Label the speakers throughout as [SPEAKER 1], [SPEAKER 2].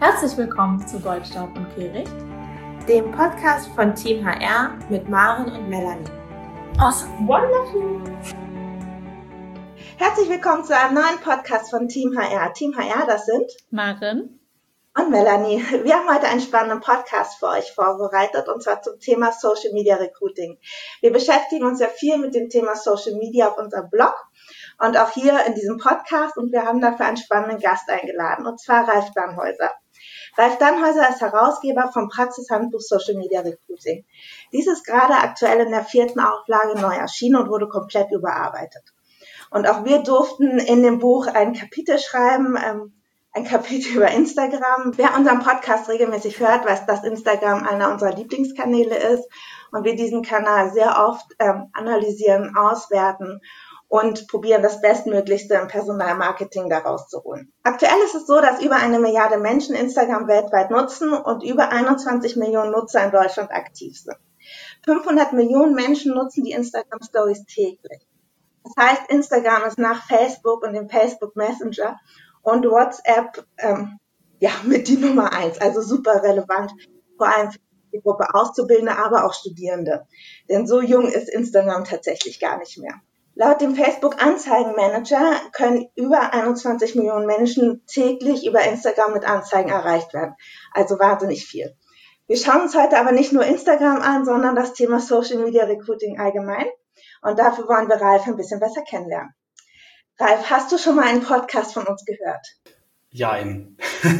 [SPEAKER 1] Herzlich willkommen zu Goldstaub und Kehricht,
[SPEAKER 2] dem Podcast von Team HR mit Maren und Melanie.
[SPEAKER 1] Awesome, wonderful!
[SPEAKER 2] Herzlich willkommen zu einem neuen Podcast von Team HR. Team HR, das sind
[SPEAKER 1] Maren
[SPEAKER 2] und Melanie. Wir haben heute einen spannenden Podcast für euch vorbereitet, und zwar zum Thema Social Media Recruiting. Wir beschäftigen uns ja viel mit dem Thema Social Media auf unserem Blog und auch hier in diesem Podcast, und wir haben dafür einen spannenden Gast eingeladen, und zwar Ralf Dannhäuser. Ralf Dannhäuser ist Herausgeber vom Praxishandbuch Social Media Recruiting. Dies ist gerade aktuell in der 4. Auflage neu erschienen und wurde komplett überarbeitet. Und auch wir durften in dem Buch ein Kapitel schreiben, ein Kapitel über Instagram. Wer unseren Podcast regelmäßig hört, weiß, dass Instagram einer unserer Lieblingskanäle ist und wir diesen Kanal sehr oft analysieren, auswerten und probieren, das Bestmöglichste im Personalmarketing daraus zu holen. Aktuell ist es so, dass über 1 Milliarde Menschen Instagram weltweit nutzen und über 21 Millionen Nutzer in Deutschland aktiv sind. 500 Millionen Menschen nutzen die Instagram Stories täglich. Das heißt, Instagram ist nach Facebook und dem Facebook Messenger und WhatsApp mit die Nummer 1, also super relevant, vor allem für die Gruppe Auszubildende, aber auch Studierende. Denn so jung ist Instagram tatsächlich gar nicht mehr. Laut dem Facebook-Anzeigenmanager können über 21 Millionen Menschen täglich über Instagram mit Anzeigen erreicht werden. Also wahnsinnig viel. Wir schauen uns heute aber nicht nur Instagram an, sondern das Thema Social Media Recruiting allgemein. Und dafür wollen wir Ralf ein bisschen besser kennenlernen. Ralf, hast du schon mal einen Podcast von uns gehört?
[SPEAKER 3] Jein.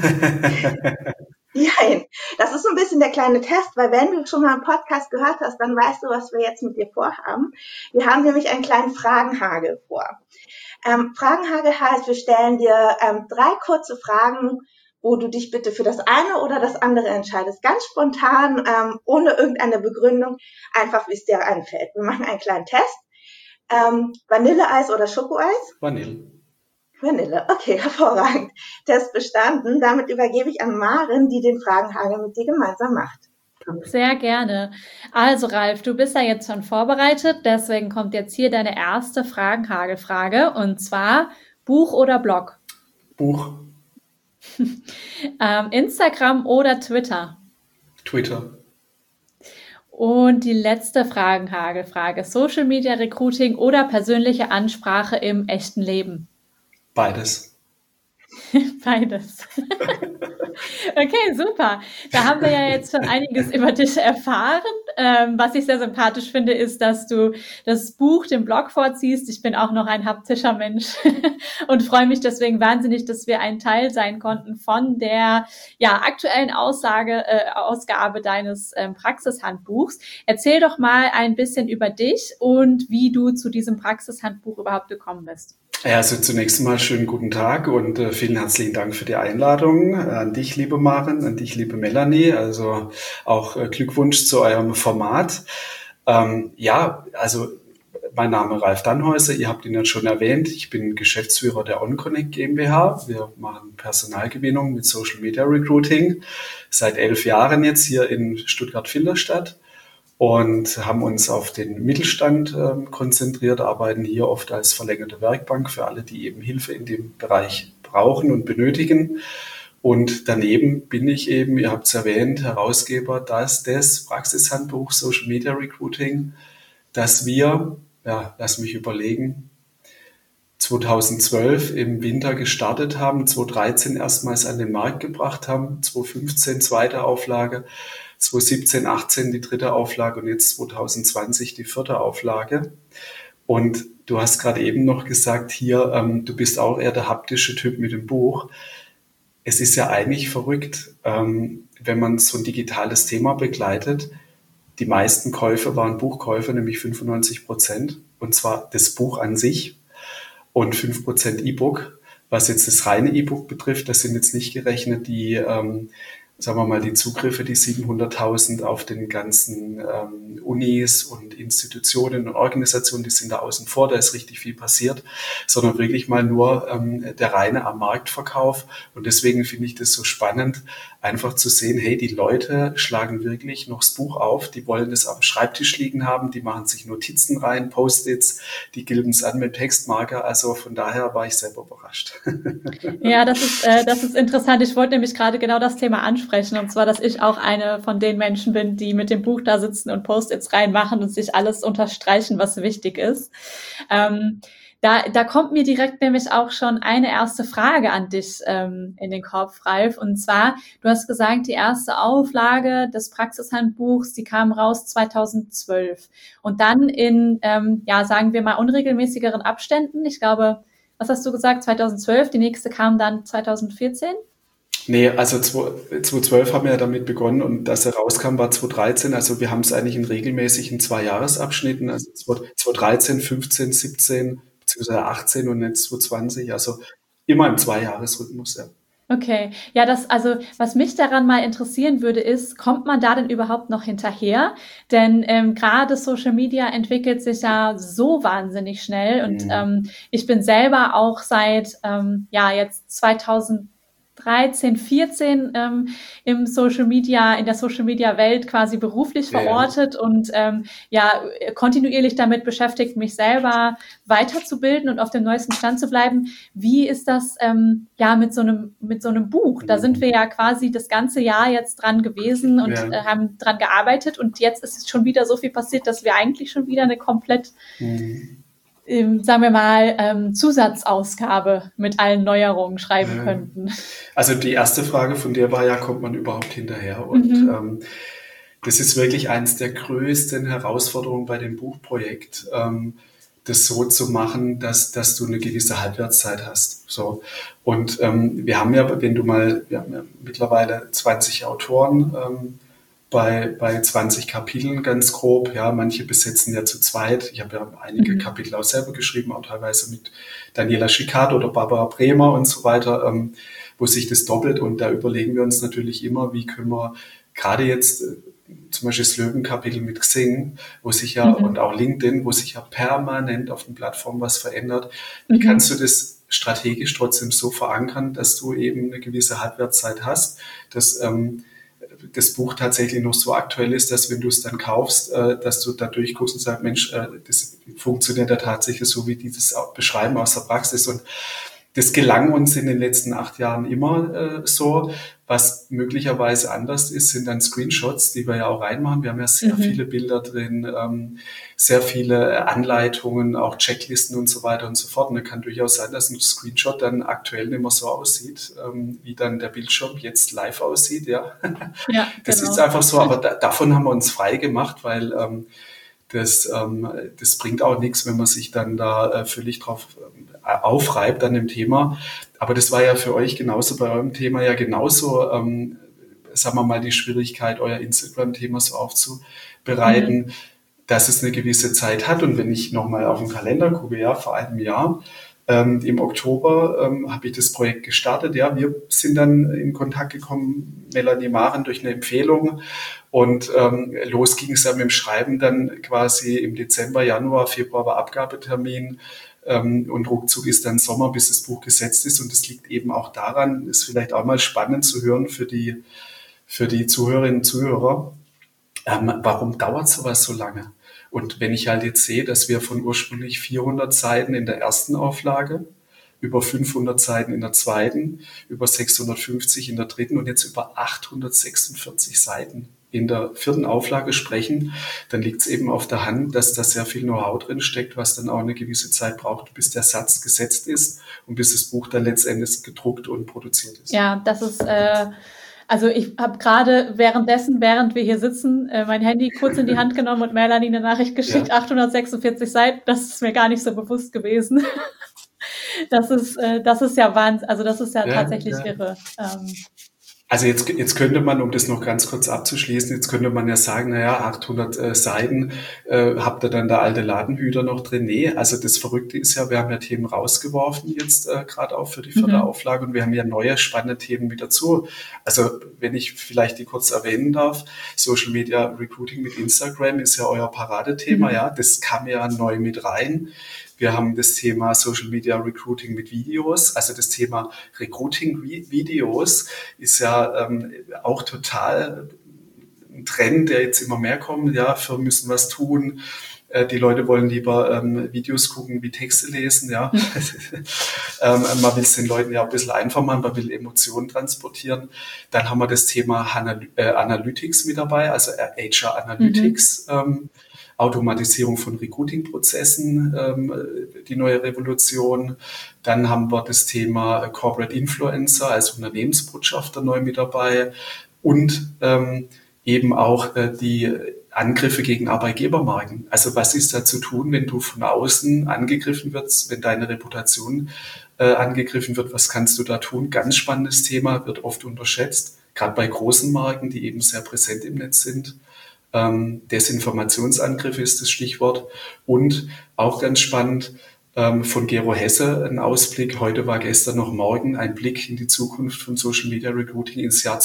[SPEAKER 2] Jein. Das ist so ein bisschen der kleine Test, weil wenn du schon mal einen Podcast gehört hast, dann weißt du, was wir jetzt mit dir vorhaben. Wir haben nämlich einen kleinen Fragenhagel vor. Fragenhagel heißt, wir stellen dir 3 kurze Fragen, wo du dich bitte für das eine oder das andere entscheidest. Ganz spontan, ohne irgendeine Begründung, einfach wie es dir einfällt. Wir machen einen kleinen Test. Vanilleeis oder Schokoeis? Vanille, okay, hervorragend. Test bestanden. Damit übergebe ich an Maren, die den Fragenhagel mit dir gemeinsam macht.
[SPEAKER 1] Sehr gerne. Also Ralf, du bist ja jetzt schon vorbereitet, deswegen kommt jetzt hier deine erste Fragenhagelfrage, und zwar Buch oder Blog?
[SPEAKER 3] Buch.
[SPEAKER 1] Instagram oder Twitter?
[SPEAKER 3] Twitter.
[SPEAKER 1] Und die letzte Fragenhagelfrage, Social Media Recruiting oder persönliche Ansprache im echten Leben?
[SPEAKER 3] Beides.
[SPEAKER 1] Beides. Okay, super. Da haben wir ja jetzt schon einiges über dich erfahren. Was ich sehr sympathisch finde, ist, dass du das Buch, den Blog vorziehst. Ich bin auch noch ein haptischer Mensch und freue mich deswegen wahnsinnig, dass wir ein Teil sein konnten von der aktuellen Ausgabe deines Praxishandbuchs. Erzähl doch mal ein bisschen über dich und wie du zu diesem Praxishandbuch überhaupt gekommen bist.
[SPEAKER 3] Ja, also zunächst einmal schönen guten Tag und vielen herzlichen Dank für die Einladung an dich, liebe Maren, an dich, liebe Melanie. Also auch Glückwunsch zu eurem Format. Also mein Name Ralf Dannhäuser, ihr habt ihn ja schon erwähnt. Ich bin Geschäftsführer der OnConnect GmbH. Wir machen Personalgewinnung mit Social Media Recruiting seit 11 Jahren jetzt hier in Stuttgart-Filderstadt. Und haben uns auf den Mittelstand konzentriert, arbeiten hier oft als verlängerte Werkbank für alle, die eben Hilfe in dem Bereich brauchen und benötigen. Und daneben bin ich eben, ihr habt es erwähnt, Herausgeber des Praxishandbuchs Social Media Recruiting, das wir, lass mich überlegen, 2012 im Winter gestartet haben, 2013 erstmals an den Markt gebracht haben, 2015 zweite Auflage, 2017, 18 die 3. Auflage und jetzt 2020 die 4. Auflage. Und du hast gerade eben noch gesagt, hier, du bist auch eher der haptische Typ mit dem Buch. Es ist ja eigentlich verrückt, wenn man so ein digitales Thema begleitet. Die meisten Käufe waren Buchkäufe, nämlich 95%, und zwar das Buch an sich und 5% E-Book. Was jetzt das reine E-Book betrifft, das sind jetzt nicht gerechnet die sagen wir mal, die Zugriffe, die 700.000 auf den ganzen Unis und Institutionen und Organisationen, die sind da außen vor, da ist richtig viel passiert, sondern wirklich mal nur der reine Am-Markt-Verkauf. Und deswegen finde ich das so spannend, einfach zu sehen, hey, die Leute schlagen wirklich noch das Buch auf, die wollen das am Schreibtisch liegen haben, die machen sich Notizen rein, Post-its, die gilben es an mit Textmarker. Also von daher war ich selber überrascht.
[SPEAKER 1] Ja, das ist interessant. Ich wollte nämlich gerade genau das Thema ansprechen, und zwar, dass ich auch eine von den Menschen bin, die mit dem Buch da sitzen und Post-its reinmachen und sich alles unterstreichen, was wichtig ist. Da kommt mir direkt nämlich auch schon eine erste Frage an dich in den Kopf, Ralf. Und zwar, du hast gesagt, die erste Auflage des Praxishandbuchs, die kam raus 2012. Und dann in, sagen wir mal, unregelmäßigeren Abständen. Ich glaube, was hast du gesagt, 2012? Die nächste kam dann 2014?
[SPEAKER 3] Nee, also 2012 haben wir ja damit begonnen und dass er rauskam, war 2013. Also wir haben es eigentlich in regelmäßigen 2-Jahresabschnitten, also 2013, 15, 17 beziehungsweise 18 und jetzt 2020. Also immer im 2-Jahres-Rhythmus, ja.
[SPEAKER 1] Okay, ja, was mich daran mal interessieren würde, ist, kommt man da denn überhaupt noch hinterher? Denn gerade Social Media entwickelt sich ja so wahnsinnig schnell, und ich bin selber auch seit jetzt 2013, 14 in der Social Media Welt quasi beruflich verortet und kontinuierlich damit beschäftigt, mich selber weiterzubilden und auf dem neuesten Stand zu bleiben. Wie ist das mit so einem Buch? Da sind wir ja quasi das ganze Jahr jetzt dran gewesen und haben dran gearbeitet, und jetzt ist schon wieder so viel passiert, dass wir eigentlich schon wieder eine komplett sagen wir mal, Zusatzausgabe mit allen Neuerungen schreiben könnten.
[SPEAKER 3] Also die erste Frage von dir war ja, kommt man überhaupt hinterher? Und das ist wirklich eines der größten Herausforderungen bei dem Buchprojekt, das so zu machen, dass du eine gewisse Halbwertszeit hast. So. Und wir haben ja mittlerweile 20 Autoren, bei 20 Kapiteln ganz grob. Ja, manche besetzen ja zu zweit. Ich habe ja einige Kapitel auch selber geschrieben, auch teilweise mit Daniela Schicard oder Barbara Bremer und so weiter, wo sich das doppelt. Und da überlegen wir uns natürlich immer, wie können wir gerade jetzt zum Beispiel das Löwenkapitel mit Xing, wo sich ja und auch LinkedIn, wo sich ja permanent auf den Plattformen was verändert. Wie kannst du das strategisch trotzdem so verankern, dass du eben eine gewisse Halbwertszeit hast, dass das Buch tatsächlich noch so aktuell ist, dass wenn du es dann kaufst, dass du da durchguckst und sagst, Mensch, das funktioniert ja tatsächlich so, wie die das auch beschreiben aus der Praxis. Und das gelang uns in den letzten 8 Jahren immer so. Was möglicherweise anders ist, sind dann Screenshots, die wir ja auch reinmachen. Wir haben ja sehr viele Bilder drin, sehr viele Anleitungen, auch Checklisten und so weiter und so fort. Und es kann durchaus sein, dass ein Screenshot dann aktuell nicht mehr so aussieht, wie dann der Bildschirm jetzt live aussieht. Ja, das ist einfach so. Aber davon haben wir uns frei gemacht, weil das bringt auch nichts, wenn man sich dann da völlig drauf aufreibt an dem Thema. Aber das war ja für euch genauso bei eurem Thema ja genauso, sagen wir mal, die Schwierigkeit, euer Instagram-Thema so aufzubereiten, dass es eine gewisse Zeit hat. Und wenn ich nochmal auf den Kalender gucke, ja, vor einem Jahr, im Oktober habe ich das Projekt gestartet. Ja, wir sind dann in Kontakt gekommen, Melanie Maren, durch eine Empfehlung. Und los ging es ja mit dem Schreiben dann quasi im Dezember, Januar, Februar war Abgabetermin. Und ruckzuck ist dann Sommer, bis das Buch gesetzt ist. Und das liegt eben auch daran, ist vielleicht auch mal spannend zu hören für die Zuhörerinnen und Zuhörer, warum dauert sowas so lange? Und wenn ich halt jetzt sehe, dass wir von ursprünglich 400 Seiten in der ersten Auflage, über 500 Seiten in der zweiten, über 650 in der dritten und jetzt über 846 Seiten in der vierten Auflage sprechen, dann liegt es eben auf der Hand, dass da sehr viel Know-how drin steckt, was dann auch eine gewisse Zeit braucht, bis der Satz gesetzt ist und bis das Buch dann letztendlich gedruckt und produziert ist.
[SPEAKER 1] Ja, das ist... Also ich habe gerade während wir hier sitzen, mein Handy kurz in die Hand genommen und Melanie eine Nachricht geschickt, 846 Seiten, das ist mir gar nicht so bewusst gewesen. Das ist ja Wahnsinn, also das ist ja tatsächlich irre.
[SPEAKER 3] Also jetzt könnte man, um das noch ganz kurz abzuschließen, jetzt könnte man ja sagen, 800 Seiten, habt ihr dann der alte Ladenhüter noch drin? Nee, also das Verrückte ist ja, wir haben ja Themen rausgeworfen jetzt gerade auch für die vierte Auflage und wir haben ja neue spannende Themen mit dazu. Also wenn ich vielleicht die kurz erwähnen darf, Social Media Recruiting mit Instagram ist ja euer Paradethema, ja, das kam ja neu mit rein. Wir haben das Thema Social Media Recruiting mit Videos. Also das Thema Recruiting-Videos ist ja auch total ein Trend, der jetzt immer mehr kommt. Ja, Firmen müssen was tun. Die Leute wollen lieber Videos gucken, wie Texte lesen. Ja, man will es den Leuten ja ein bisschen einfach machen, man will Emotionen transportieren. Dann haben wir das Thema Analytics mit dabei, also HR Analytics, Automatisierung von Recruiting-Prozessen, die neue Revolution. Dann haben wir das Thema Corporate Influencer als Unternehmensbotschafter neu mit dabei und eben auch die Angriffe gegen Arbeitgebermarken. Also was ist da zu tun, wenn du von außen angegriffen wirst, wenn deine Reputation angegriffen wird? Was kannst du da tun? Ganz spannendes Thema, wird oft unterschätzt, gerade bei großen Marken, die eben sehr präsent im Netz sind. Desinformationsangriff ist das Stichwort. Und auch ganz spannend, von Gero Hesse ein Ausblick, heute war gestern noch morgen, ein Blick in die Zukunft von Social Media Recruiting ins Jahr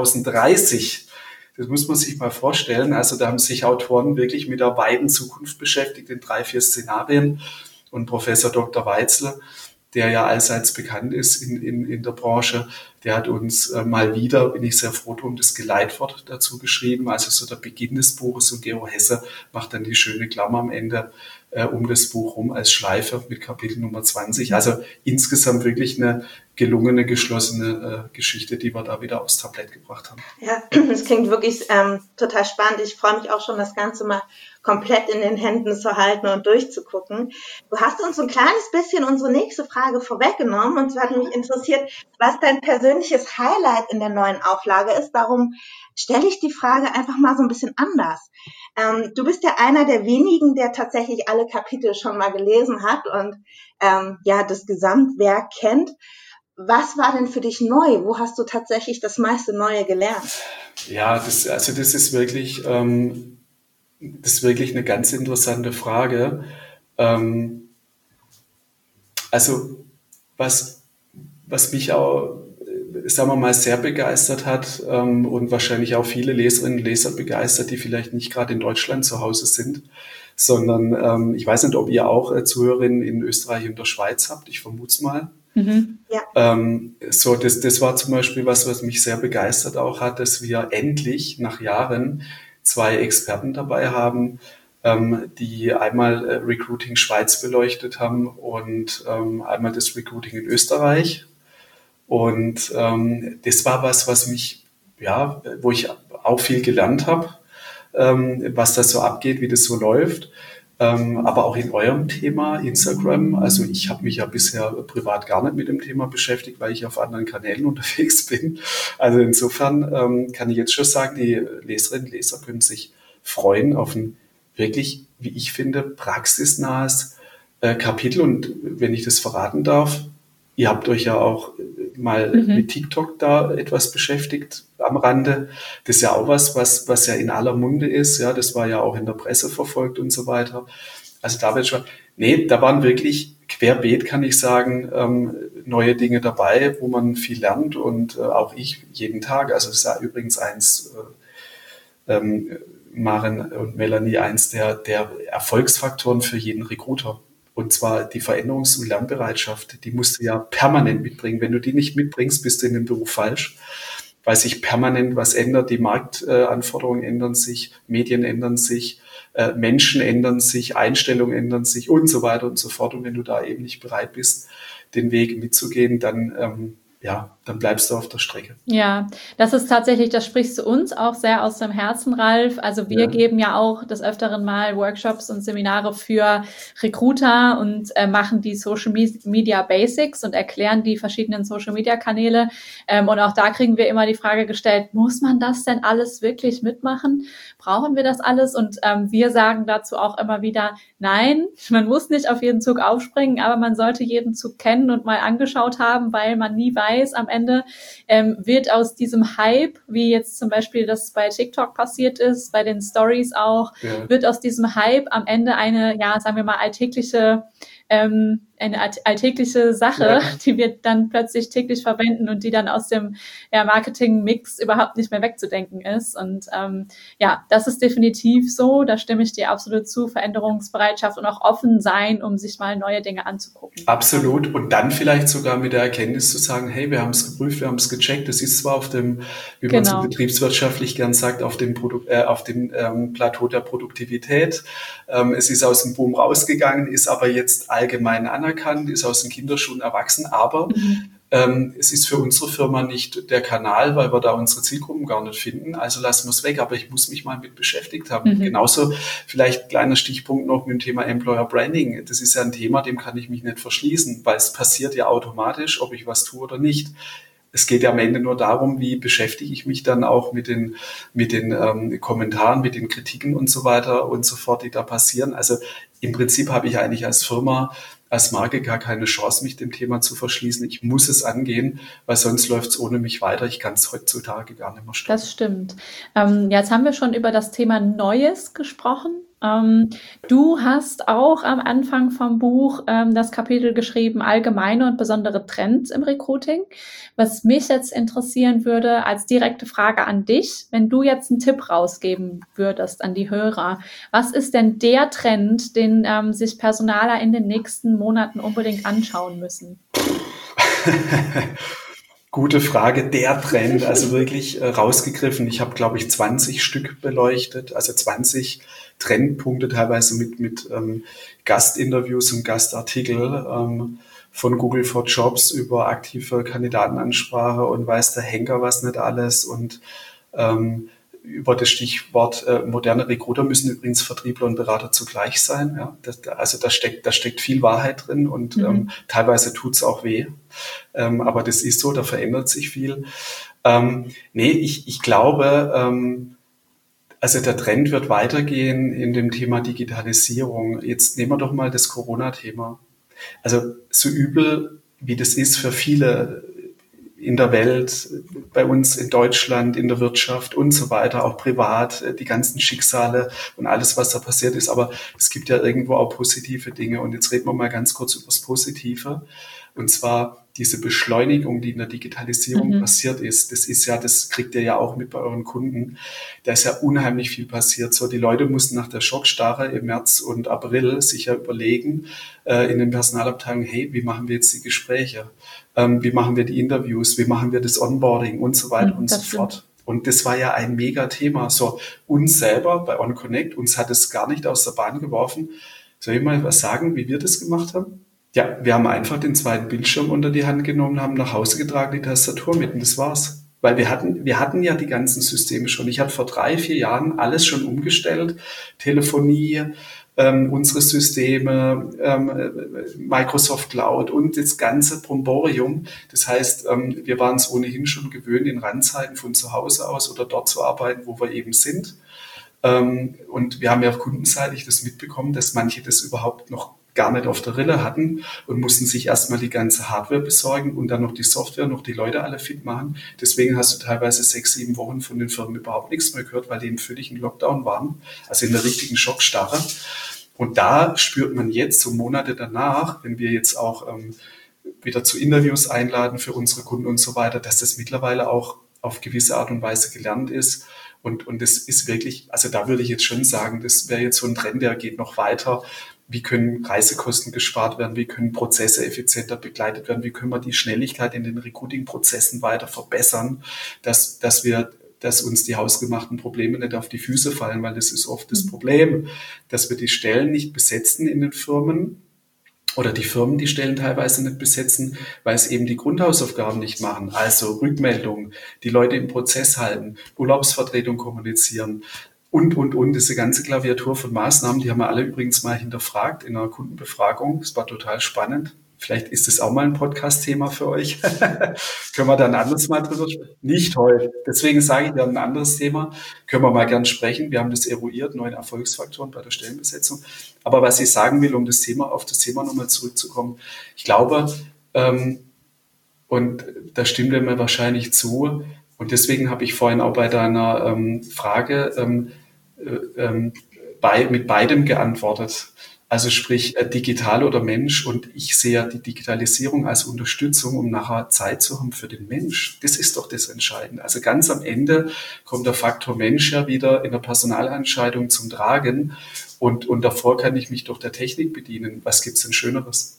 [SPEAKER 3] 2030. Das muss man sich mal vorstellen. Also da haben sich Autoren wirklich mit der weiten Zukunft beschäftigt in 3-4 Szenarien. Und Professor Dr. Weitzel, der ja allseits bekannt ist in der Branche, der hat uns mal wieder, bin ich sehr froh drum, das Geleitwort dazu geschrieben. Also so der Beginn des Buches, und Gero Hesse macht dann die schöne Klammer am Ende um das Buch rum als Schleife mit Kapitel Nummer 20. Also insgesamt wirklich eine gelungene, geschlossene Geschichte, die wir da wieder aufs Tablett gebracht haben.
[SPEAKER 2] Ja, das klingt wirklich total spannend. Ich freue mich auch schon, das Ganze mal komplett in den Händen zu halten und durchzugucken. Du hast uns ein kleines bisschen unsere nächste Frage vorweggenommen, und zwar hat mich interessiert, was dein persönliches Highlight in der neuen Auflage ist. Darum stelle ich die Frage einfach mal so ein bisschen anders. Du bist ja einer der wenigen, der tatsächlich alle Kapitel schon mal gelesen hat und das Gesamtwerk kennt. Was war denn für dich neu? Wo hast du tatsächlich das meiste Neue gelernt?
[SPEAKER 3] Ja, das ist wirklich eine ganz interessante Frage. Also was mich auch, sagen wir mal, sehr begeistert hat und wahrscheinlich auch viele Leserinnen und Leser begeistert, die vielleicht nicht gerade in Deutschland zu Hause sind, sondern ich weiß nicht, ob ihr auch Zuhörerinnen in Österreich und der Schweiz habt. Ich vermute es mal.
[SPEAKER 2] Mhm. Ja.
[SPEAKER 3] Das war zum Beispiel was mich sehr begeistert auch hat, dass wir endlich nach Jahren 2 Experten dabei haben, die einmal Recruiting Schweiz beleuchtet haben und einmal das Recruiting in Österreich. Und das war was mich, wo ich auch viel gelernt habe, was da so abgeht, wie das so läuft. Aber auch in eurem Thema Instagram. Also ich habe mich ja bisher privat gar nicht mit dem Thema beschäftigt, weil ich auf anderen Kanälen unterwegs bin. Also insofern kann ich jetzt schon sagen, die Leserinnen und Leser können sich freuen auf ein wirklich, wie ich finde, praxisnahes Kapitel. Und wenn ich das verraten darf, ihr habt euch ja auch mal mit TikTok da etwas beschäftigt am Rande. Das ist ja auch was ja in aller Munde ist. Ja, das war ja auch in der Presse verfolgt und so weiter. Also da wird schon, da waren wirklich querbeet, kann ich sagen, neue Dinge dabei, wo man viel lernt und auch ich jeden Tag. Also das ist ja übrigens Maren und Melanie, eins der Erfolgsfaktoren für jeden Recruiter. Und zwar die Veränderungs- und Lernbereitschaft, die musst du ja permanent mitbringen. Wenn du die nicht mitbringst, bist du in dem Beruf falsch, weil sich permanent was ändert. Die Marktanforderungen ändern sich, Medien ändern sich, Menschen ändern sich, Einstellungen ändern sich und so weiter und so fort. Und wenn du da eben nicht bereit bist, den Weg mitzugehen, dann bleibst du auf der Strecke.
[SPEAKER 1] Ja, das ist tatsächlich, das sprichst du uns auch sehr aus dem Herzen, Ralf. Also wir geben ja auch des Öfteren mal Workshops und Seminare für Recruiter und machen die Social Media Basics und erklären die verschiedenen Social Media Kanäle. Und auch da kriegen wir immer die Frage gestellt, muss man das denn alles wirklich mitmachen? Brauchen wir das alles? Und wir sagen dazu auch immer wieder, nein, man muss nicht auf jeden Zug aufspringen, aber man sollte jeden Zug kennen und mal angeschaut haben, weil man nie weiß, am Ende wird aus diesem Hype, wie jetzt zum Beispiel das bei TikTok passiert ist, bei den Stories auch, wird aus diesem Hype am Ende eine, sagen wir mal, alltägliche eine alltägliche Sache, die wir dann plötzlich täglich verwenden und die dann aus dem Marketing-Mix überhaupt nicht mehr wegzudenken ist. Und das ist definitiv so, da stimme ich dir absolut zu, Veränderungsbereitschaft und auch offen sein, um sich mal neue Dinge anzugucken.
[SPEAKER 3] Absolut. Und dann vielleicht sogar mit der Erkenntnis zu sagen, hey, wir haben es geprüft, wir haben es gecheckt. Das ist zwar auf dem, wie man so betriebswirtschaftlich gern sagt, auf dem Plateau der Produktivität. Es ist aus dem Boom rausgegangen, ist aber jetzt allgemein anerkannt, ist aus den Kinderschuhen erwachsen, aber es ist für unsere Firma nicht der Kanal, weil wir da unsere Zielgruppen gar nicht finden. Also lassen wir es weg, aber ich muss mich mal mit beschäftigt haben. Genauso vielleicht kleiner Stichpunkt noch mit dem Thema Employer Branding. Das ist ja ein Thema, dem kann ich mich nicht verschließen, weil es passiert ja automatisch, ob ich was tue oder nicht. Es geht ja am Ende nur darum, wie beschäftige ich mich dann auch mit den Kommentaren, mit den Kritiken und so weiter und so fort, die da passieren. Also im Prinzip habe ich eigentlich als Firma, als Marke gar keine Chance, mich dem Thema zu verschließen. Ich muss es angehen, weil sonst läuft es ohne mich weiter. Ich kann es heutzutage gar nicht mehr stoppen.
[SPEAKER 1] Das stimmt. Jetzt haben wir schon über das Thema Neues gesprochen. Du hast auch am Anfang vom Buch das Kapitel geschrieben, allgemeine und besondere Trends im Recruiting. Was mich jetzt interessieren würde, als direkte Frage an dich, wenn du jetzt einen Tipp rausgeben würdest an die Hörer, was ist denn der Trend, den sich Personaler in den nächsten Monaten unbedingt anschauen müssen?
[SPEAKER 3] Gute Frage, der Trend, also wirklich rausgegriffen. Ich habe, glaube ich, 20 Stück beleuchtet, also 20 Trendpunkte, teilweise mit Gastinterviews und Gastartikel von Google for Jobs über aktive Kandidatenansprache und weiß der Henker was nicht alles und über das Stichwort moderne Recruiter müssen übrigens Vertriebler und Berater zugleich sein. Ja, da steckt viel Wahrheit drin und teilweise tut's auch weh. Aber das ist so, da verändert sich viel. Ich glaube, also der Trend wird weitergehen in dem Thema Digitalisierung. Jetzt nehmen wir doch mal das Corona-Thema. Also so übel, wie das ist für viele in der Welt, bei uns in Deutschland, in der Wirtschaft und so weiter, auch privat, die ganzen Schicksale und alles, was da passiert ist. Aber es gibt ja irgendwo auch positive Dinge. Und jetzt reden wir mal ganz kurz über das Positive. Und zwar diese Beschleunigung, die in der Digitalisierung passiert ist. Das kriegt ihr ja auch mit bei euren Kunden. Da ist ja unheimlich viel passiert. So, die Leute mussten nach der Schockstarre im März und April sich ja überlegen, in den Personalabteilungen, hey, wie machen wir jetzt die Gespräche? Wie machen wir die Interviews? Wie machen wir das Onboarding und so weiter und so fort? Und das war ja ein mega Thema. So, uns selber bei OnConnect, uns hat es gar nicht aus der Bahn geworfen. Soll ich mal was sagen, wie wir das gemacht haben? Ja, wir haben einfach den zweiten Bildschirm unter die Hand genommen, haben nach Hause getragen, die Tastatur mit und das war's. Weil wir hatten ja die ganzen Systeme schon. Ich habe vor 3-4 Jahren alles schon umgestellt. Telefonie, unsere Systeme, Microsoft Cloud und das ganze Bromborium. Das heißt, wir waren es ohnehin schon gewöhnt, in Randzeiten von zu Hause aus oder dort zu arbeiten, wo wir eben sind. Und wir haben ja kundenseitig das mitbekommen, dass manche das überhaupt noch gar nicht auf der Rille hatten und mussten sich erstmal die ganze Hardware besorgen und dann noch die Software, noch die Leute alle fit machen. Deswegen hast du teilweise 6-7 Wochen von den Firmen überhaupt nichts mehr gehört, weil die im völligen Lockdown waren, also in der richtigen Schockstarre. Und da spürt man jetzt, so Monate danach, wenn wir jetzt auch wieder zu Interviews einladen für unsere Kunden und so weiter, dass das mittlerweile auch auf gewisse Art und Weise gelernt ist. Und das ist wirklich, also da würde ich jetzt schon sagen, das wäre jetzt so ein Trend, der geht noch weiter. Wie können Reisekosten gespart werden? Wie können Prozesse effizienter begleitet werden? Wie können wir die Schnelligkeit in den Recruiting-Prozessen weiter verbessern, dass uns die hausgemachten Probleme nicht auf die Füße fallen, weil das ist oft das Problem, dass wir die Stellen nicht besetzen in den Firmen oder die Firmen die Stellen teilweise nicht besetzen, weil es eben die Grundhausaufgaben nicht machen. Also Rückmeldung, die Leute im Prozess halten, Urlaubsvertretung kommunizieren, und. Diese ganze Klaviatur von Maßnahmen, die haben wir alle übrigens mal hinterfragt in einer Kundenbefragung. Das war total spannend. Vielleicht ist es auch mal ein Podcast-Thema für euch. Können wir da ein anderes Mal drüber sprechen? Nicht heute. Deswegen sage ich, wir haben ein anderes Thema. Können wir mal gern sprechen. Wir haben das eruiert, 9 Erfolgsfaktoren bei der Stellenbesetzung. Aber was ich sagen will, um auf das Thema nochmal zurückzukommen, ich glaube, und da stimmt er mir wahrscheinlich zu, und deswegen habe ich vorhin auch bei deiner Frage mit beidem geantwortet. Also sprich digital oder Mensch, und ich sehe ja die Digitalisierung als Unterstützung, um nachher Zeit zu haben für den Mensch. Das ist doch das Entscheidende. Also ganz am Ende kommt der Faktor Mensch ja wieder in der Personalentscheidung zum Tragen, und davor kann ich mich doch der Technik bedienen. Was gibt's denn Schöneres?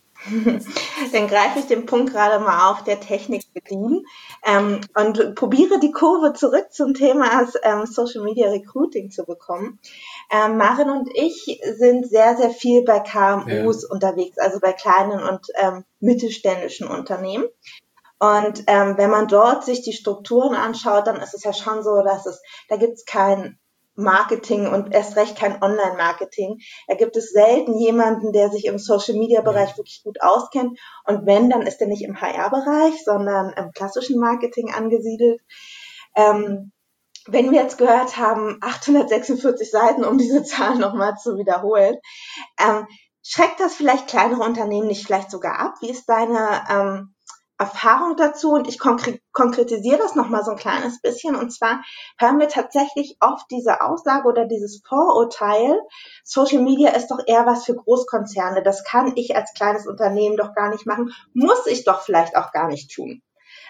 [SPEAKER 2] Dann greife ich den Punkt gerade mal auf, der Technik bedienen, und probiere die Kurve zurück zum Thema Social Media Recruiting zu bekommen. Maren und ich sind sehr, sehr viel bei KMUs unterwegs, also bei kleinen und mittelständischen Unternehmen. Und wenn man dort sich die Strukturen anschaut, dann ist es ja schon so, da gibt es kein Marketing und erst recht kein Online-Marketing. Da gibt es selten jemanden, der sich im Social-Media-Bereich wirklich gut auskennt. Und wenn, dann ist er nicht im HR-Bereich, sondern im klassischen Marketing angesiedelt. Wenn wir jetzt gehört haben, 846 Seiten, um diese Zahl nochmal zu wiederholen, schreckt das vielleicht kleinere Unternehmen nicht vielleicht sogar ab? Wie ist deine Erfahrung dazu? Und ich konkretisiere das nochmal so ein kleines bisschen. Und zwar hören wir tatsächlich oft diese Aussage oder dieses Vorurteil, Social Media ist doch eher was für Großkonzerne. Das kann ich als kleines Unternehmen doch gar nicht machen. Muss ich doch vielleicht auch gar nicht tun.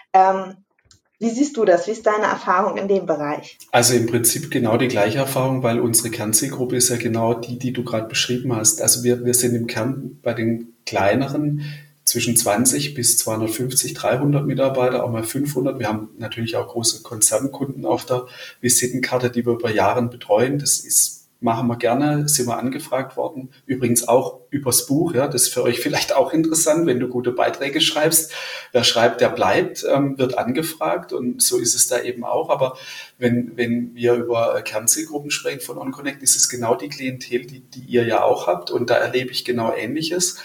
[SPEAKER 2] Wie siehst du das? Wie ist deine Erfahrung in dem Bereich?
[SPEAKER 3] Also im Prinzip genau die gleiche Erfahrung, weil unsere Kernzielgruppe ist ja genau die du gerade beschrieben hast. Also wir sind im Kern bei den kleineren zwischen 20 bis 250, 300 Mitarbeiter, auch mal 500. Wir haben natürlich auch große Konzernkunden auf der Visitenkarte, die wir über Jahre betreuen. Machen wir gerne, sind wir angefragt worden. Übrigens auch übers Buch, ja, das ist für euch vielleicht auch interessant, wenn du gute Beiträge schreibst. Wer schreibt, der bleibt, wird angefragt, und so ist es da eben auch. Aber wenn wir über Kernzielgruppen sprechen von OnConnect, ist es genau die Klientel, die ihr ja auch habt, und da erlebe ich genau Ähnliches.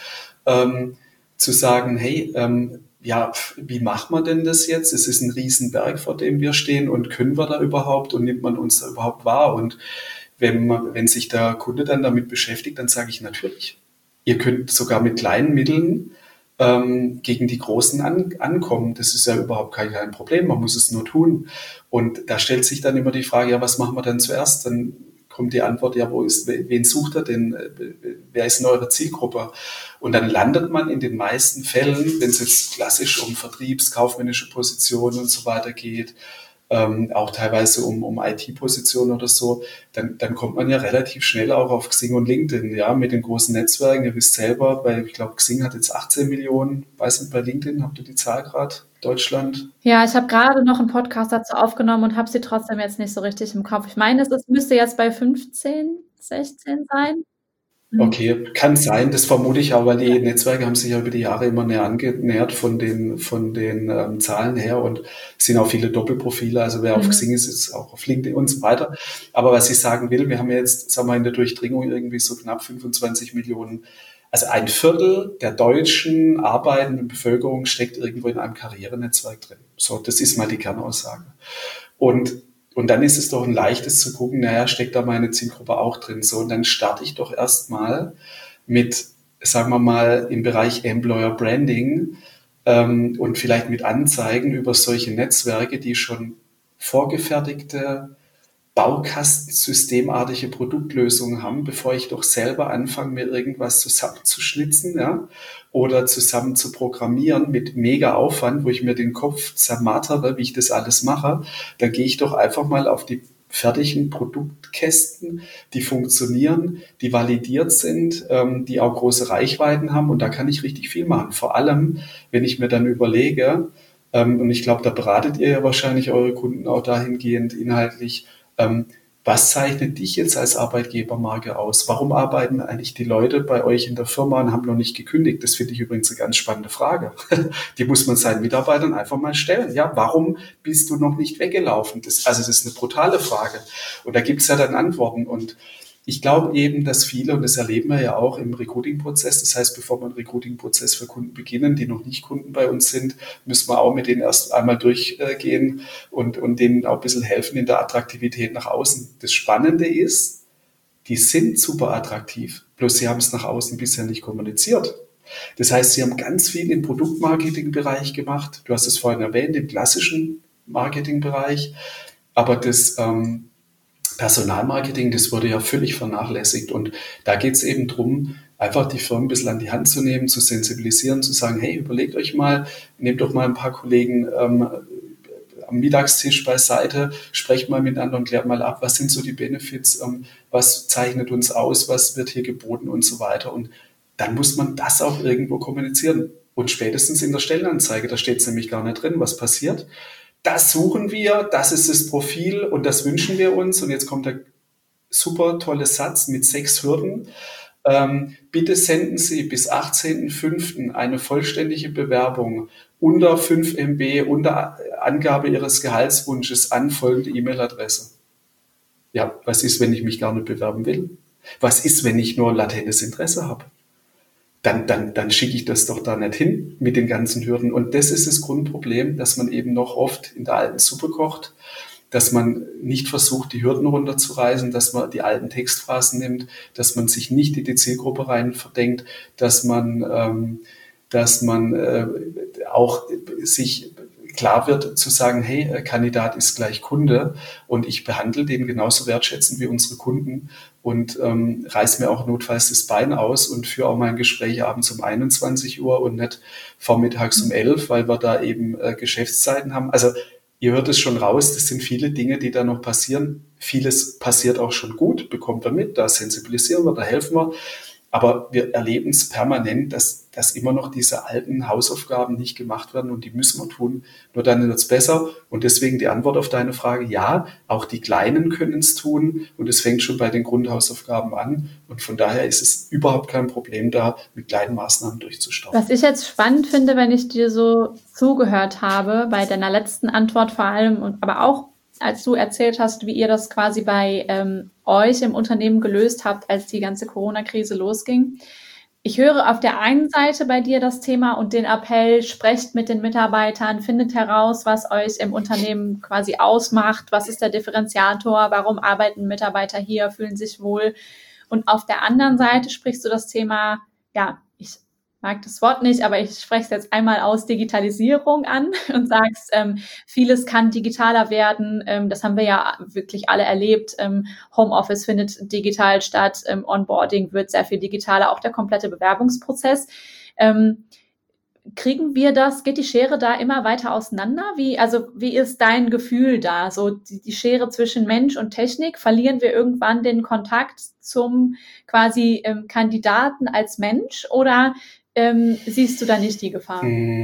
[SPEAKER 3] Zu sagen, hey, wie macht man denn das jetzt? Es ist ein Riesenberg, vor dem wir stehen, und können wir da überhaupt, und nimmt man uns da überhaupt wahr? Und wenn sich der Kunde dann damit beschäftigt, dann sage ich natürlich, ihr könnt sogar mit kleinen Mitteln gegen die Großen ankommen. Das ist ja überhaupt kein Problem, man muss es nur tun. Und da stellt sich dann immer die Frage, ja, was machen wir dann zuerst? Dann kommt die Antwort, ja, wen sucht er denn? Wer ist in eurer Zielgruppe? Und dann landet man in den meisten Fällen, wenn es jetzt klassisch um vertriebskaufmännische Positionen und so weiter geht, auch teilweise um IT-Positionen oder so, dann kommt man ja relativ schnell auch auf Xing und LinkedIn, ja, mit den großen Netzwerken. Ihr wisst selber, ich glaube, Xing hat jetzt 18 Millionen, weiß nicht, bei LinkedIn, habt ihr die Zahl gerade? Deutschland?
[SPEAKER 1] Ja, ich habe gerade noch einen Podcast dazu aufgenommen und habe sie trotzdem jetzt nicht so richtig im Kopf. Ich meine, es müsste jetzt bei 15, 16 sein.
[SPEAKER 3] Okay, kann sein, das vermute ich auch, weil die Netzwerke haben sich ja über die Jahre immer näher angenähert von den Zahlen her, und es sind auch viele Doppelprofile, also wer auf Xing ist auch auf LinkedIn und so weiter. Aber was ich sagen will, wir haben jetzt, sagen wir, in der Durchdringung irgendwie so knapp 25 Millionen, also ein Viertel der deutschen arbeitenden Bevölkerung steckt irgendwo in einem Karrierenetzwerk drin. So, das ist mal die Kernaussage. Und dann ist es doch ein leichtes zu gucken, naja, steckt da meine Zielgruppe auch drin. So, und dann starte ich doch erstmal mit, sagen wir mal, im Bereich Employer Branding und vielleicht mit Anzeigen über solche Netzwerke, die schon vorgefertigte, baukastensystemartige Produktlösungen haben, bevor ich doch selber anfange, mir irgendwas zusammenzuschnitzen, ja, oder zusammen zu programmieren mit mega Aufwand, wo ich mir den Kopf zermartere, wie ich das alles mache. Dann gehe ich doch einfach mal auf die fertigen Produktkästen, die funktionieren, die validiert sind, die auch große Reichweiten haben, und da kann ich richtig viel machen. Vor allem, wenn ich mir dann überlege, und ich glaube, da beratet ihr ja wahrscheinlich eure Kunden auch dahingehend inhaltlich, was zeichnet dich jetzt als Arbeitgebermarke aus? Warum arbeiten eigentlich die Leute bei euch in der Firma und haben noch nicht gekündigt? Das finde ich übrigens eine ganz spannende Frage. Die muss man seinen Mitarbeitern einfach mal stellen. Ja, warum bist du noch nicht weggelaufen? Das ist eine brutale Frage. Und da gibt es ja dann Antworten. Und ich glaube eben, dass viele, und das erleben wir ja auch im Recruiting-Prozess, das heißt, bevor wir einen Recruiting-Prozess für Kunden beginnen, die noch nicht Kunden bei uns sind, müssen wir auch mit denen erst einmal durchgehen und denen auch ein bisschen helfen in der Attraktivität nach außen. Das Spannende ist, die sind super attraktiv, bloß sie haben es nach außen bisher nicht kommuniziert. Das heißt, sie haben ganz viel im Produktmarketing-Bereich gemacht. Du hast es vorhin erwähnt, im klassischen Marketing-Bereich. Aber Personalmarketing, das wurde ja völlig vernachlässigt. Und da geht es eben drum, einfach die Firmen ein bisschen an die Hand zu nehmen, zu sensibilisieren, zu sagen, hey, überlegt euch mal, nehmt doch mal ein paar Kollegen am Mittagstisch beiseite, sprecht mal miteinander und klärt mal ab, was sind so die Benefits, was zeichnet uns aus, was wird hier geboten und so weiter. Und dann muss man das auch irgendwo kommunizieren. Und spätestens in der Stellenanzeige, da steht es nämlich gar nicht drin, was passiert. Das suchen wir, das ist das Profil und das wünschen wir uns. Und jetzt kommt der super tolle Satz mit 6 Hürden. Bitte senden Sie bis 18.05. eine vollständige Bewerbung unter 5 MB, unter Angabe Ihres Gehaltswunsches an folgende E-Mail-Adresse. Ja, was ist, wenn ich mich gar nicht bewerben will? Was ist, wenn ich nur latentes Interesse habe? Dann schicke ich das doch da nicht hin mit den ganzen Hürden. Und das ist das Grundproblem, dass man eben noch oft in der alten Suppe kocht, dass man nicht versucht, die Hürden runterzureißen, dass man die alten Textphrasen nimmt, dass man sich nicht in die Zielgruppe rein verdenkt, dass man auch sich klar wird zu sagen, hey, Kandidat ist gleich Kunde und ich behandle den genauso wertschätzend wie unsere Kunden und reiß mir auch notfalls das Bein aus und führe auch mal ein Gespräch abends um 21 Uhr und nicht vormittags um 11, weil wir da eben Geschäftszeiten haben. Also ihr hört es schon raus, das sind viele Dinge, die da noch passieren. Vieles passiert auch schon gut, bekommt ihr mit, da sensibilisieren wir, da helfen wir. Aber wir erleben es permanent, dass immer noch diese alten Hausaufgaben nicht gemacht werden und die müssen wir tun. Nur dann wird es besser. Und deswegen die Antwort auf deine Frage, ja, auch die Kleinen können es tun und es fängt schon bei den Grundhausaufgaben an. Und von daher ist es überhaupt kein Problem, da mit kleinen Maßnahmen durchzustarten.
[SPEAKER 1] Was ich jetzt spannend finde, wenn ich dir so zugehört habe, bei deiner letzten Antwort vor allem, aber auch als du erzählt hast, wie ihr das quasi bei euch im Unternehmen gelöst habt, als die ganze Corona-Krise losging. Ich höre auf der einen Seite bei dir das Thema und den Appell, sprecht mit den Mitarbeitern, findet heraus, was euch im Unternehmen quasi ausmacht, was ist der Differenziator, warum arbeiten Mitarbeiter hier, fühlen sich wohl. Und auf der anderen Seite sprichst du das Thema, ja, ich mag das Wort nicht, aber ich spreche es jetzt einmal aus, Digitalisierung an und sagst, vieles kann digitaler werden. Das haben wir ja wirklich alle erlebt. Homeoffice findet digital statt. Onboarding wird sehr viel digitaler, auch der komplette Bewerbungsprozess. Geht die Schere da immer weiter auseinander? Wie ist dein Gefühl da? So die Schere zwischen Mensch und Technik, verlieren wir irgendwann den Kontakt zum quasi Kandidaten als Mensch oder siehst du da nicht die Gefahr?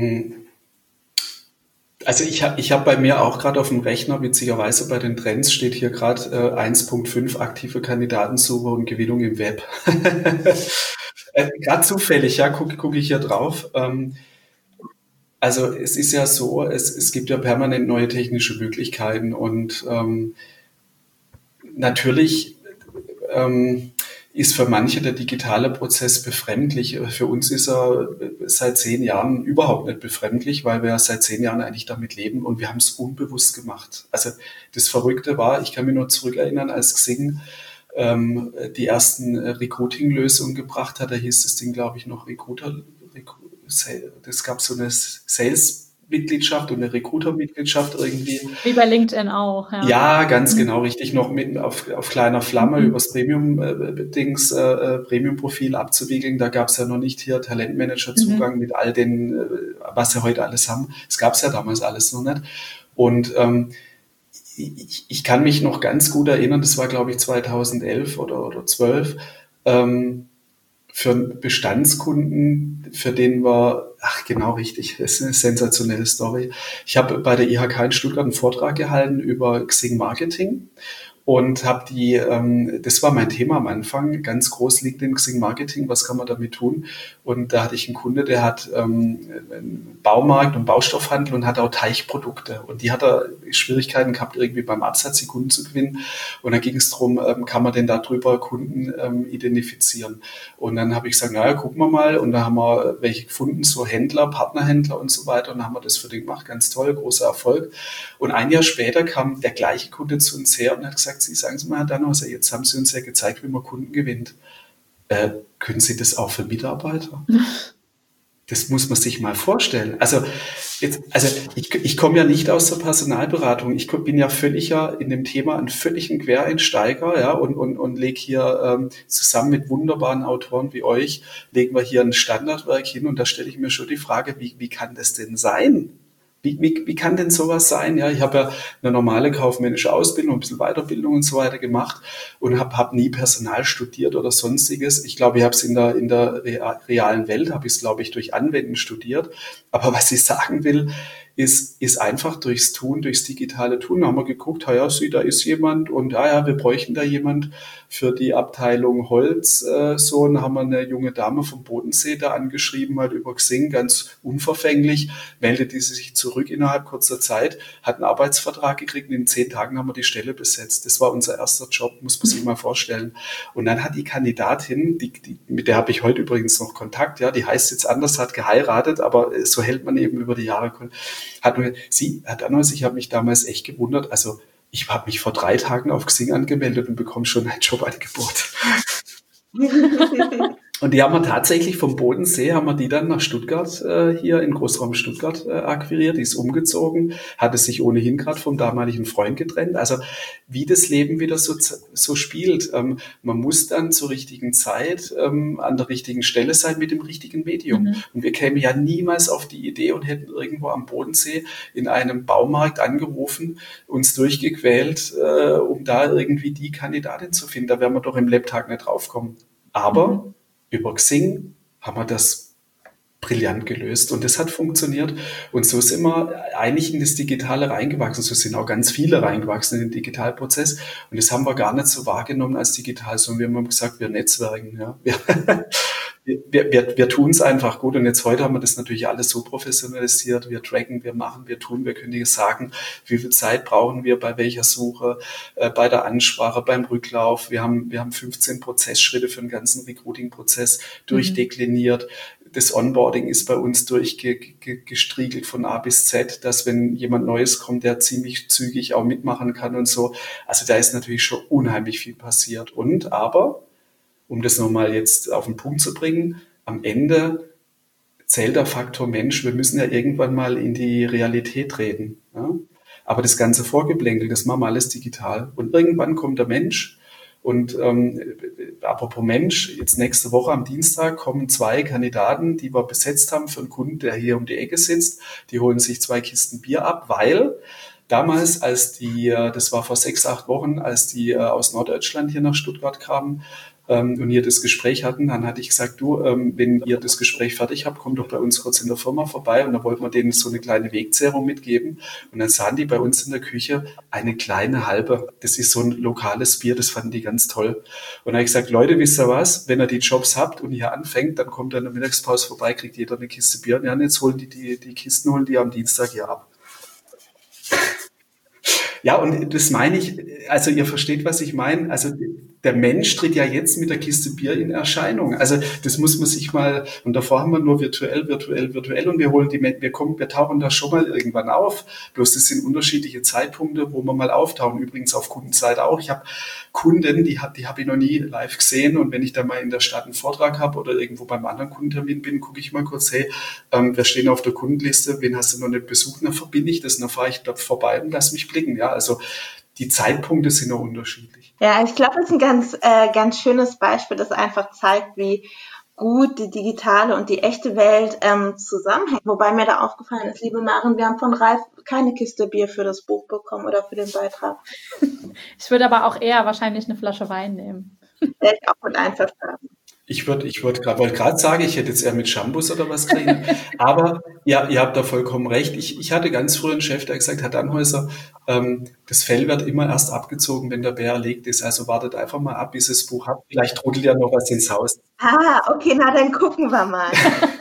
[SPEAKER 3] Also ich hab bei mir auch gerade auf dem Rechner, witzigerweise bei den Trends steht hier gerade 1.5 aktive Kandidatensuche und Gewinnung im Web. Gerade zufällig, ja, guck ich hier drauf. Also es ist ja so, es gibt ja permanent neue technische Möglichkeiten und natürlich ist für manche der digitale Prozess befremdlich. Für uns ist er seit 10 Jahren überhaupt nicht befremdlich, weil wir seit 10 Jahren eigentlich damit leben und wir haben es unbewusst gemacht. Also das Verrückte war, ich kann mich nur zurückerinnern, als Xing die ersten Recruiting-Lösungen gebracht hat, da hieß das Ding, glaube ich, noch das gab so eine Sales-Mitgliedschaft und eine Recruiter-Mitgliedschaft irgendwie.
[SPEAKER 1] Wie bei LinkedIn auch.
[SPEAKER 3] Ja, ganz genau, richtig, noch mitten auf kleiner Flamme übers Premium-Profil abzuwickeln. Da gab es ja noch nicht hier Talentmanager-Zugang mit all den, was wir heute alles haben. Das gab es ja damals alles noch nicht. Und ich kann mich noch ganz gut erinnern, das war, glaube ich, 2011 oder 12, für Bestandskunden, für den war, genau richtig, das ist eine sensationelle Story. Ich habe bei der IHK in Stuttgart einen Vortrag gehalten über Xing Marketing und habe das war mein Thema am Anfang, ganz groß LinkedIn Xing Marketing, was kann man damit tun? Und da hatte ich einen Kunde, der hat einen Baumarkt und Baustoffhandel und hat auch Teichprodukte und die hat er Schwierigkeiten gehabt, irgendwie beim Absatz die Kunden zu gewinnen und da ging es darum, kann man denn darüber Kunden identifizieren? Und dann habe ich gesagt, naja, gucken wir mal und da haben wir welche gefunden, so Händler, Partnerhändler und so weiter und dann haben wir das für den gemacht, ganz toll, großer Erfolg. Und ein Jahr später kam der gleiche Kunde zu uns her und hat gesagt, sagen Sie mal, Herr Dannhauser, jetzt haben Sie uns ja gezeigt, wie man Kunden gewinnt. Können Sie das auch für Mitarbeiter? Das muss man sich mal vorstellen. Also ich komme ja nicht aus der Personalberatung. Ich bin ja völliger in dem Thema ein völligen Quereinsteiger, ja, und lege hier zusammen mit wunderbaren Autoren wie euch, legen wir hier ein Standardwerk hin und da stelle ich mir schon die Frage, wie kann das denn sein? Wie kann denn sowas sein? Ja, ich habe ja eine normale kaufmännische Ausbildung, ein bisschen Weiterbildung und so weiter gemacht und habe nie Personal studiert oder sonstiges. Ich glaube, ich habe es in der realen Welt, habe ich es, glaube ich, durch Anwenden studiert. Aber was ich sagen will, ist einfach durchs Tun, durchs digitale Tun. Da haben wir geguckt, ja, da ist jemand und ja, wir bräuchten da jemand für die Abteilung Holz. So, und dann haben wir eine junge Dame vom Bodensee da angeschrieben, halt über Xing, ganz unverfänglich, meldete sie sich zurück innerhalb kurzer Zeit, hat einen Arbeitsvertrag gekriegt und in 10 Tagen haben wir die Stelle besetzt. Das war unser erster Job, muss man sich mal vorstellen. Und dann hat die Kandidatin, mit der habe ich heute übrigens noch Kontakt, ja, die heißt jetzt anders, hat geheiratet, aber so hält man eben über die Jahre Kontakt. Ich habe mich damals echt gewundert, also ich habe mich vor 3 Tagen auf Xing angemeldet und bekomme schon ein Jobangebot. Und die haben wir tatsächlich vom Bodensee, haben wir die dann nach Stuttgart, hier in Großraum Stuttgart akquiriert. Die ist umgezogen, hatte sich ohnehin gerade vom damaligen Freund getrennt. Also wie das Leben wieder so spielt. Man muss dann zur richtigen Zeit an der richtigen Stelle sein mit dem richtigen Medium. Mhm. Und wir kämen ja niemals auf die Idee und hätten irgendwo am Bodensee in einem Baumarkt angerufen, uns durchgequält, um da irgendwie die Kandidatin zu finden. Da wären wir doch im Lebtag nicht draufkommen. Aber über Xing haben wir das brillant gelöst und das hat funktioniert. Und so sind wir eigentlich in das Digitale reingewachsen. So sind auch ganz viele reingewachsen in den Digitalprozess. Und das haben wir gar nicht so wahrgenommen als digital, sondern wir haben gesagt, wir netzwerken. Ja. Wir tun es einfach gut. Und jetzt heute haben wir das natürlich alles so professionalisiert. Wir tracken, wir machen, wir tun. Wir können dir sagen, wie viel Zeit brauchen wir bei welcher Suche, bei der Ansprache, beim Rücklauf. Wir haben 15 Prozessschritte für den ganzen Recruiting-Prozess durchdekliniert. Das Onboarding ist bei uns durchgestriegelt von A bis Z, dass wenn jemand Neues kommt, der ziemlich zügig auch mitmachen kann und so. Also da ist natürlich schon unheimlich viel passiert. Aber, um das nochmal jetzt auf den Punkt zu bringen, am Ende zählt der Faktor Mensch. Wir müssen ja irgendwann mal in die Realität treten. Ja? Aber das ganze Vorgeplänkel, das machen wir alles digital. Und irgendwann kommt der Mensch. Und apropos Mensch, jetzt nächste Woche am Dienstag kommen 2 Kandidaten, die wir besetzt haben für einen Kunden, der hier um die Ecke sitzt. Die holen sich 2 Kisten Bier ab, weil damals, das war vor 6, 8 Wochen, als die aus Norddeutschland hier nach Stuttgart kamen, und ihr das Gespräch hatten, dann hatte ich gesagt, du, wenn ihr das Gespräch fertig habt, kommt doch bei uns kurz in der Firma vorbei. Und da wollten wir denen so eine kleine Wegzehrung mitgeben. Und dann sahen die bei uns in der Küche eine kleine halbe. Das ist so ein lokales Bier, das fanden die ganz toll. Und dann habe ich gesagt, Leute, wisst ihr was? Wenn ihr die Jobs habt und ihr anfängt, dann kommt ihr in der Mittagspause vorbei, kriegt jeder eine Kiste Bier. Ja, und jetzt holen die Kisten holen die am Dienstag hier ab. Ja, und das meine ich, also ihr versteht, was ich meine. Also der Mensch tritt ja jetzt mit der Kiste Bier in Erscheinung. Also das muss man sich mal, und davor haben wir nur virtuell und wir tauchen da schon mal irgendwann auf. Bloß das sind unterschiedliche Zeitpunkte, wo wir mal auftauchen. Übrigens auf Kundenseite auch. Ich habe Kunden, die habe ich noch nie live gesehen, und wenn ich da mal in der Stadt einen Vortrag habe oder irgendwo beim anderen Kundentermin bin, gucke ich mal kurz, hey, wir stehen auf der Kundenliste, wen hast du noch nicht besucht? Dann verbinde ich das, und dann fahre ich da vorbei und lass mich blicken. Ja, also die Zeitpunkte sind auch unterschiedlich.
[SPEAKER 2] Ja, ich glaube, das ist ein ganz schönes Beispiel, das einfach zeigt, wie gut die digitale und die echte Welt zusammenhängt. Wobei mir da aufgefallen ist, liebe Maren, wir haben von Ralf keine Kiste Bier für das Buch bekommen oder für den Beitrag.
[SPEAKER 1] Ich würde aber auch eher wahrscheinlich eine Flasche Wein nehmen.
[SPEAKER 2] Wäre ich auch mit einverstanden.
[SPEAKER 3] Ich wollte gerade sagen, ich hätte jetzt eher mit Shampoos oder was kriegen. Aber ja, ihr habt da vollkommen recht. Ich hatte ganz früh einen Chef, der gesagt hat, Anhäuser, das Fell wird immer erst abgezogen, wenn der Bär erlegt ist. Also wartet einfach mal ab, bis ihr das Buch habt. Vielleicht trudelt ja noch was ins Haus.
[SPEAKER 2] Okay, na dann gucken wir mal.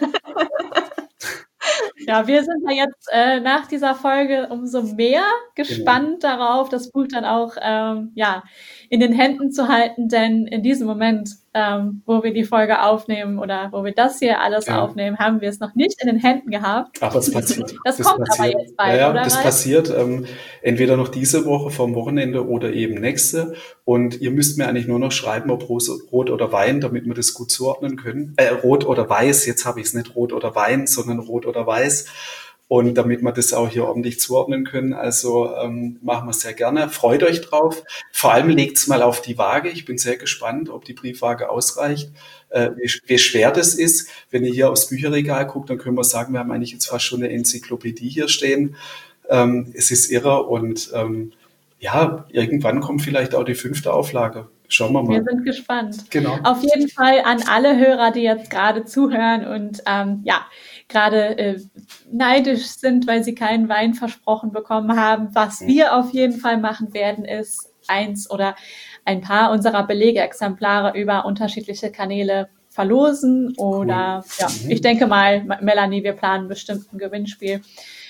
[SPEAKER 1] Ja, wir sind ja jetzt nach dieser Folge umso mehr gespannt darauf, das Buch dann auch in den Händen zu halten, denn in diesem Moment wo wir die Folge aufnehmen oder wo wir das hier alles aufnehmen, haben wir es noch nicht in den Händen gehabt.
[SPEAKER 3] Aber es passiert.
[SPEAKER 1] Das kommt passiert. Aber jetzt bald,
[SPEAKER 3] ja,
[SPEAKER 1] oder?
[SPEAKER 3] Das passiert entweder noch diese Woche vom Wochenende oder eben nächste. Und ihr müsst mir eigentlich nur noch schreiben, ob Rot oder Wein, damit wir das gut zuordnen können. Rot oder Weiß, jetzt habe ich es nicht Rot oder Wein, sondern Rot oder Weiß. Und damit wir das auch hier ordentlich zuordnen können, also machen wir es sehr gerne. Freut euch drauf. Vor allem legt's mal auf die Waage. Ich bin sehr gespannt, ob die Briefwaage ausreicht, wie schwer das ist. Wenn ihr hier aufs Bücherregal guckt, dann können wir sagen, wir haben eigentlich jetzt fast schon eine Enzyklopädie hier stehen. Es ist irre und irgendwann kommt vielleicht auch die 5. Auflage. Schauen wir mal.
[SPEAKER 1] Wir sind gespannt.
[SPEAKER 3] Genau.
[SPEAKER 1] Auf jeden Fall an alle Hörer, die jetzt gerade zuhören und gerade neidisch sind, weil sie keinen Wein versprochen bekommen haben. Was wir auf jeden Fall machen werden, ist eins oder ein paar unserer Belegeexemplare über unterschiedliche Kanäle verlosen oder ich denke mal, Melanie, wir planen bestimmt ein Gewinnspiel.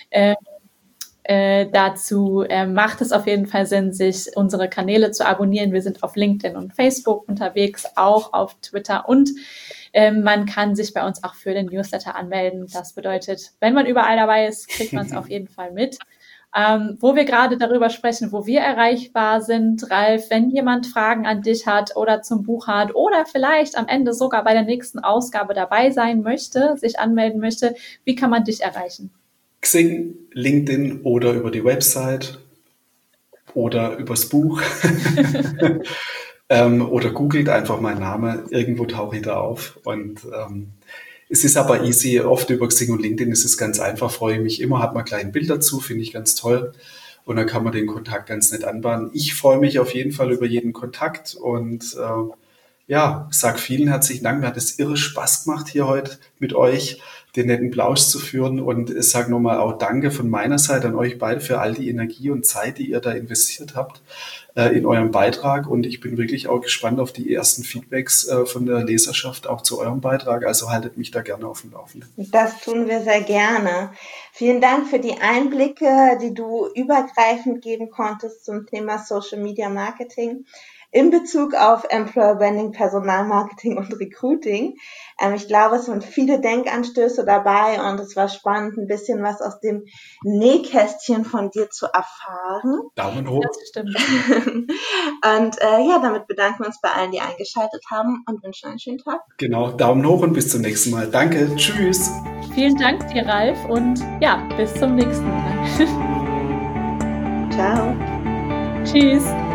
[SPEAKER 1] Dazu macht es auf jeden Fall Sinn, sich unsere Kanäle zu abonnieren. Wir sind auf LinkedIn und Facebook unterwegs, auch auf Twitter und man kann sich bei uns auch für den Newsletter anmelden. Das bedeutet, wenn man überall dabei ist, kriegt man es auf jeden Fall mit. Wo wir gerade darüber sprechen, wo wir erreichbar sind, Ralf, wenn jemand Fragen an dich hat oder zum Buch hat oder vielleicht am Ende sogar bei der nächsten Ausgabe dabei sein möchte, sich anmelden möchte, wie kann man dich erreichen?
[SPEAKER 3] Xing, LinkedIn oder über die Website oder übers Buch oder googelt einfach meinen Namen, irgendwo tauche ich da auf und es ist aber easy, oft über Xing und LinkedIn ist es ganz einfach, freue ich mich immer, hat man gleich ein Bild dazu, finde ich ganz toll und dann kann man den Kontakt ganz nett anbahnen. Ich freue mich auf jeden Fall über jeden Kontakt und sag vielen herzlichen Dank, mir hat es irre Spaß gemacht hier heute mit euch, den netten Plausch zu führen und ich sage nochmal auch Danke von meiner Seite an euch beide für all die Energie und Zeit, die ihr da investiert habt in eurem Beitrag und ich bin wirklich auch gespannt auf die ersten Feedbacks von der Leserschaft auch zu eurem Beitrag, also haltet mich da gerne auf dem Laufenden.
[SPEAKER 2] Das tun wir sehr gerne. Vielen Dank für die Einblicke, die du übergreifend geben konntest zum Thema Social Media Marketing in Bezug auf Employer Branding, Personalmarketing und Recruiting. Ich glaube, es sind viele Denkanstöße dabei und es war spannend, ein bisschen was aus dem Nähkästchen von dir zu erfahren.
[SPEAKER 3] Daumen hoch.
[SPEAKER 1] Das stimmt.
[SPEAKER 2] Und damit bedanken wir uns bei allen, die eingeschaltet haben und wünschen einen schönen Tag.
[SPEAKER 3] Genau, Daumen hoch und bis zum nächsten Mal. Danke, tschüss.
[SPEAKER 1] Vielen Dank dir, Ralf, und bis zum nächsten Mal.
[SPEAKER 2] Ciao.
[SPEAKER 1] Tschüss.